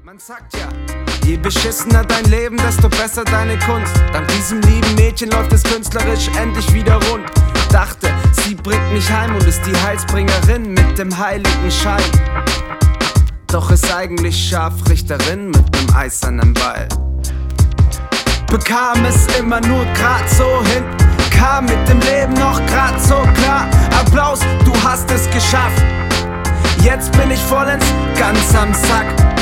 Man sagt ja, je beschissener dein Leben, desto besser deine Kunst. Dank diesem lieben Mädchen läuft es künstlerisch endlich wieder rund. Dachte, sie bringt mich heim und ist die Heilsbringerin mit dem heiligen Schein. Doch ist eigentlich Scharfrichterin mit nem eisernen Ball. Bekam es immer nur grad so hin, kam mit dem Leben noch grad so klar. Applaus, du hast es geschafft. Jetzt bin ich vollends ganz am Sack.